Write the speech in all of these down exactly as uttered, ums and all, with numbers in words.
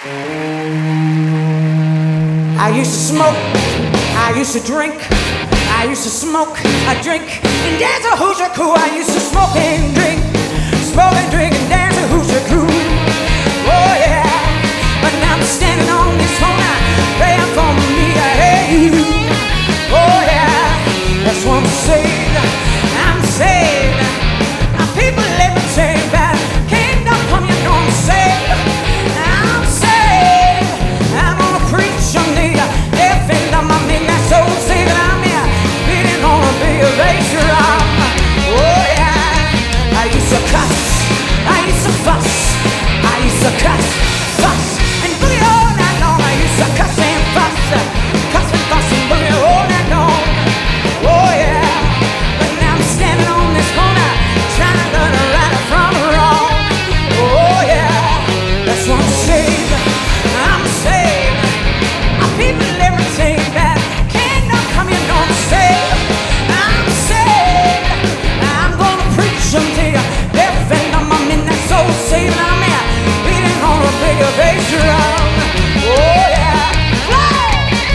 I used to smoke, I used to drink, I used to smoke, I drink, and dance a Hoosier crew. I used to smoke and drink, smoke and drink, and dance a Hoosier crew. Oh yeah, but now I'm standing on this corner, praying for me, hey. Oh yeah, that's what I'm saying, I'm saved. My people let me say that kingdom come, you know I'm saved. I'm saved. I'm gonna preach on the defend of my midnight soul, saving I'm here, beating on a big bass drum. Oh yeah, I used to cuss, I used to fuss, I used to cuss, fuss, and boogie all night long. I used to cuss and fuss, cuss and fuss and boogie all night long. Oh yeah, but now I'm standing on this corner, trying to learn right from wrong. Oh yeah, that's what I'm saying, I'm saved. My people let me take that kingdom come, you know I'm saved. I'm saved. I'm gonna preach until you defend on my midnight soul, saving I'm here, beating on a bigger bass drum. Oh yeah, fly.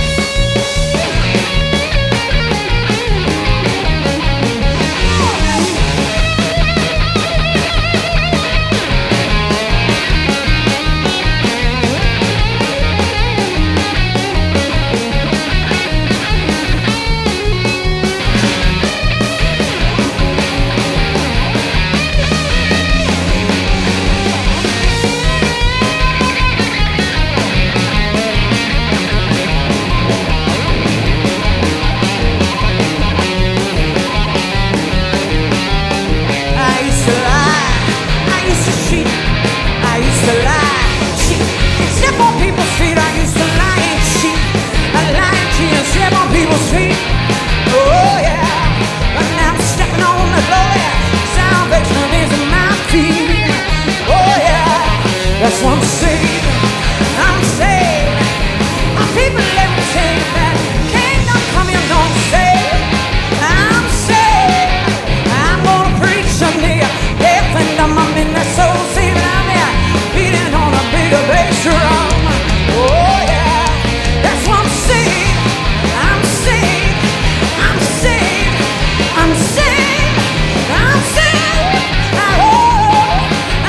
I used to lie, I used to cheat, I used to lie, cheat, and step on people's feet. I used to lie and cheat, I lie and cheat and step on people's feet. Oh yeah, but now I'm stepping on the glory, salvation is in my feet. Oh yeah, that's what I'm saying, I'm saved. My people let me take that kingdom come, you know I'm saved. I'm saved. I'm gonna preach someday, defend on my midnight soul, saving I'm here, beating on a bigger bass drum. Oh yeah, that's what I'm saying, I'm saved, I'm saved, I'm saved, I'm saved. Oh,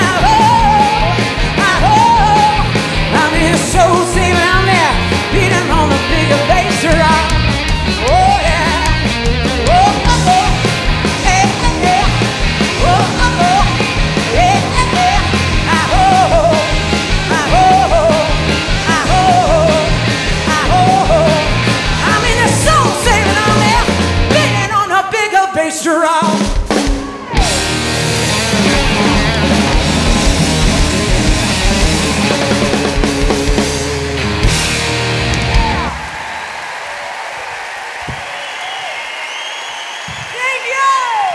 oh, oh, I'm in a soul saving I'm here, beating on a bigger bass drum. Oh yeah, oh, oh, oh, hey, hey, hey. Oh, oh, oh, yeah, yeah, ah, oh, oh, ah, oh, oh, ah, oh, oh, ah, oh, oh. I'm in a soul saving on there, beating on a bigger bass drum. Thank you.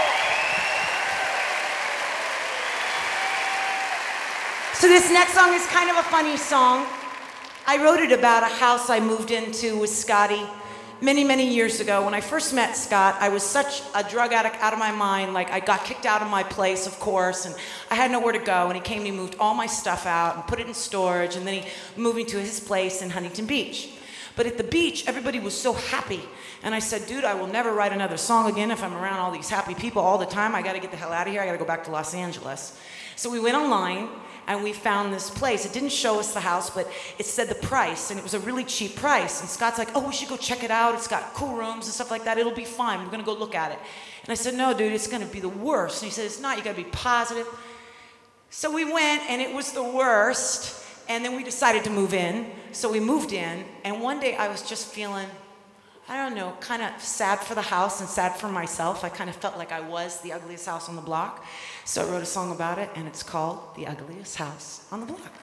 So this next song is kind of a funny song. I wrote it about a house I moved into with Scotty many, many years ago. When I first met Scott, I was such a drug addict out of my mind. Like, I got kicked out of my place, of course, and I had nowhere to go. And he came and he moved all my stuff out and put it in storage. And then he moved me to his place in Huntington Beach. But at the beach, everybody was so happy. And I said, dude, I will never write another song again if I'm around all these happy people all the time. I got to get the hell out of here. I got to go back to Los Angeles. So we went online and we found this place. It didn't show us the house, but it said the price, and it was a really cheap price. And Scott's like, oh, we should go check it out. It's got cool rooms and stuff like that. It'll be fine. We're going to go look at it. And I said, no, dude, it's going to be the worst. And he said, it's not. You got to be positive. So we went, and it was the worst. And then we decided to move in. So we moved in, and one day I was just feeling, I don't know, kind of sad for the house and sad for myself. I kind of felt like I was the ugliest house on the block. So I wrote a song about it, and it's called The Ugliest House on the Block.